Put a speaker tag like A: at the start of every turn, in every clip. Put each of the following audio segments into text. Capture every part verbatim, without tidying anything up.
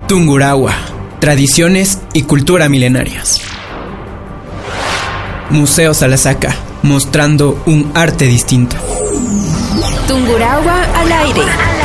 A: Tungurahua, tradiciones y cultura milenarias. Museo Salasaca, mostrando un arte distinto.
B: Tungurahua al aire.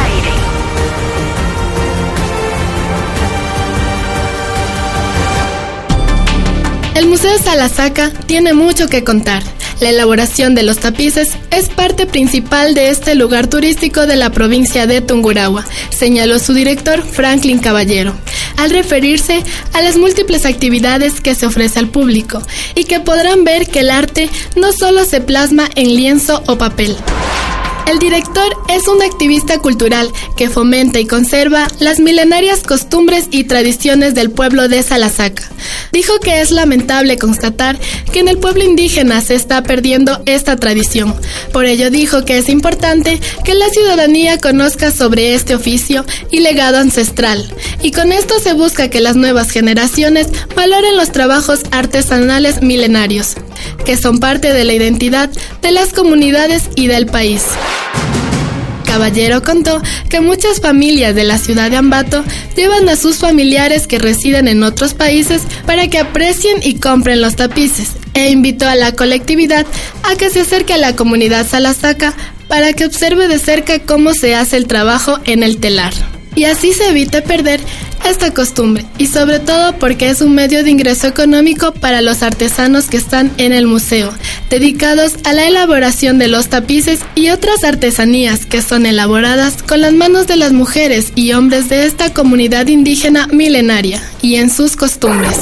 C: El Museo Salasaca tiene mucho que contar. La elaboración de los tapices es parte principal de este lugar turístico de la provincia de Tungurahua, señaló su director Franklin Caballero, al referirse a las múltiples actividades que se ofrece al público y que podrán ver que el arte no solo se plasma en lienzo o papel. El director es un activista cultural que fomenta y conserva las milenarias costumbres y tradiciones del pueblo de Salasaca. Dijo que es lamentable constatar que en el pueblo indígena se está perdiendo esta tradición. Por ello dijo que es importante que la ciudadanía conozca sobre este oficio y legado ancestral. Y con esto se busca que las nuevas generaciones valoren los trabajos artesanales milenarios, que son parte de la identidad de las comunidades y del país. Caballero contó que muchas familias de la ciudad de Ambato llevan a sus familiares que residen en otros países para que aprecien y compren los tapices, e invitó a la colectividad a que se acerque a la comunidad Salasaca para que observe de cerca cómo se hace el trabajo en el telar. Y así se evite perder esta costumbre, y sobre todo porque es un medio de ingreso económico para los artesanos que están en el museo, dedicados a la elaboración de los tapices y otras artesanías que son elaboradas con las manos de las mujeres y hombres de esta comunidad indígena milenaria y en sus costumbres.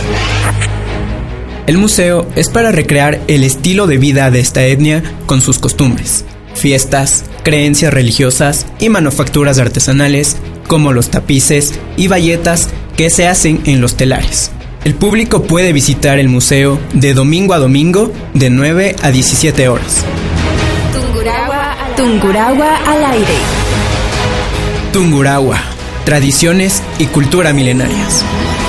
A: El museo es para recrear el estilo de vida de esta etnia con sus costumbres, fiestas, creencias religiosas y manufacturas artesanales como los tapices y bayetas que se hacen en los telares. El público puede visitar el museo de domingo a domingo de nueve a diecisiete horas.
B: Tungurahua, Tungurahua al aire.
A: Tungurahua, tradiciones y cultura milenarias.